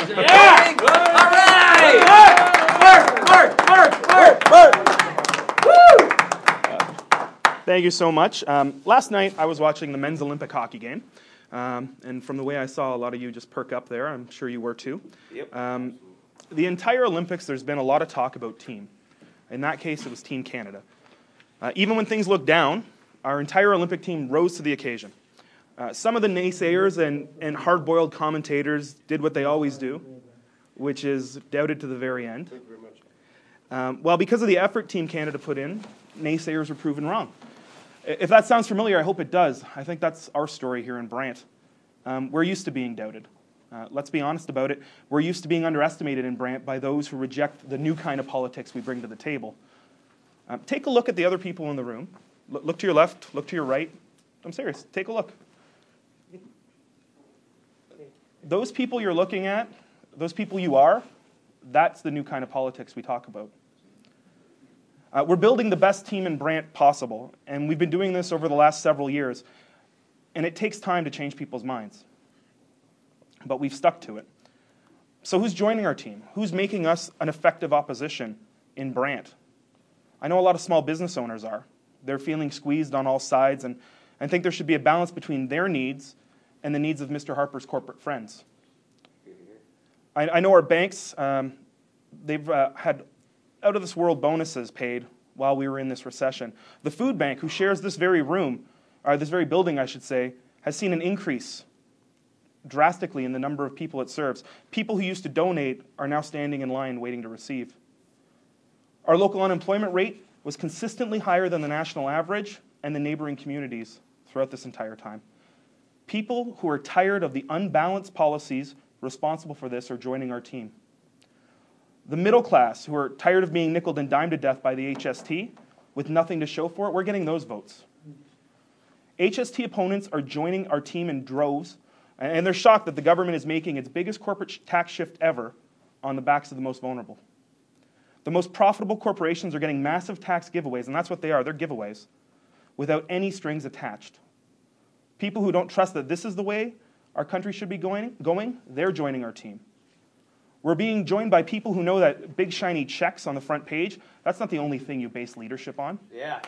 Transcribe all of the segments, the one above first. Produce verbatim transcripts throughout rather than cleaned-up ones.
Yeah! All right! Mark! Mark! Mark! Mark! Woo! Thank you so much. Um, last night I was watching the men's Olympic hockey game, um, and from the way I saw a lot of you just perk up there, I'm sure you were too. Yep. Um, the entire Olympics, there's been a lot of talk about team. In that case, it was Team Canada. Uh, even when things looked down, our entire Olympic team rose to the occasion. Uh, some of the naysayers and, and hard-boiled commentators did what they always do, which is doubted to the very end. Thank you very much. Um, well, because of the effort Team Canada put in, naysayers were proven wrong. If that sounds familiar, I hope it does. I think that's our story here in Brant. Um, we're used to being doubted. Uh, let's be honest about it. We're used to being underestimated in Brant by those who reject the new kind of politics we bring to the table. Um, take a look at the other people in the room. Look, look to your left, look to your right. I'm serious. Take a look. Those people you're looking at, those people you are, that's the new kind of politics we talk about. Uh, we're building the best team in Brant possible, and we've been doing this over the last several years, and it takes time to change people's minds. But we've stuck to it. So who's joining our team? Who's making us an effective opposition in Brant? I know a lot of small business owners are. They're feeling squeezed on all sides, and I think there should be a balance between their needs and the needs of Mister Harper's corporate friends. I, I know our banks, um, they've uh, had out-of-this-world bonuses paid while we were in this recession. The food bank, who shares this very room, or this very building, I should say, has seen an increase drastically in the number of people it serves. People who used to donate are now standing in line waiting to receive. Our local unemployment rate was consistently higher than the national average and the neighboring communities throughout this entire time. People who are tired of the unbalanced policies responsible for this are joining our team. The middle class, who are tired of being nickeled and dimed to death by the H S T with nothing to show for it, we're getting those votes. H S T opponents are joining our team in droves, and they're shocked that the government is making its biggest corporate tax shift ever on the backs of the most vulnerable. The most profitable corporations are getting massive tax giveaways, and that's what they are, they're giveaways, without any strings attached. People who don't trust that this is the way our country should be going, going, they're joining our team. We're being joined by people who know that big shiny checks on the front page, that's not the only thing you base leadership on. Yeah.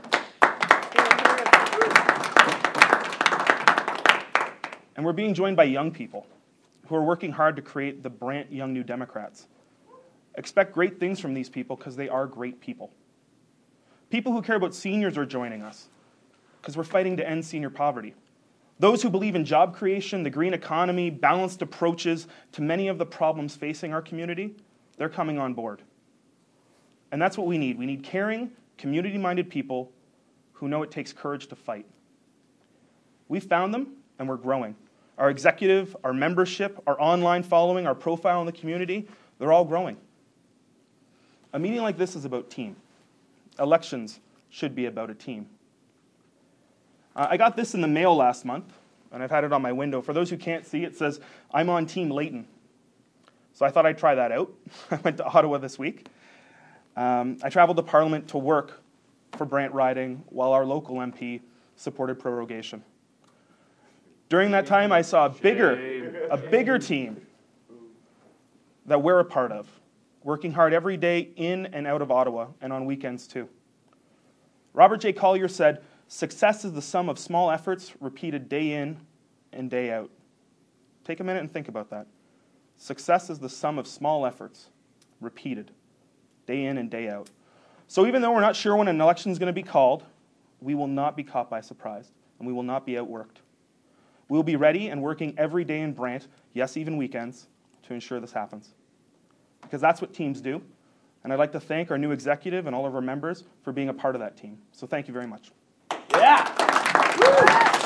And we're being joined by young people who are working hard to create the Brant Young New Democrats. Expect great things from these people because they are great people. People who care about seniors are joining us because we're fighting to end senior poverty. Those who believe in job creation, the green economy, balanced approaches to many of the problems facing our community, they're coming on board. And that's what we need. We need caring, community-minded people who know it takes courage to fight. We found them, and we're growing. Our executive, our membership, our online following, our profile in the community, they're all growing. A meeting like this is about team. Elections should be about a team. Uh, I got this in the mail last month, and I've had it on my window. For those who can't see, it says, "I'm on Team Layton." So I thought I'd try that out. I went to Ottawa this week. Um, I traveled to Parliament to work for Brant riding while our local M P supported prorogation. During that time, I saw a bigger, a bigger team that we're a part of, working hard every day in and out of Ottawa and on weekends too. Robert J. Collier said, "Success is the sum of small efforts repeated day in and day out." Take a minute and think about that. Success is the sum of small efforts repeated day in and day out. So even though we're not sure when an election is going to be called, we will not be caught by surprise, and we will not be outworked. We will be ready and working every day in Brant, yes, even weekends, to ensure this happens. Because that's what teams do. And I'd like to thank our new executive and all of our members for being a part of that team. So thank you very much. Yeah. Woo.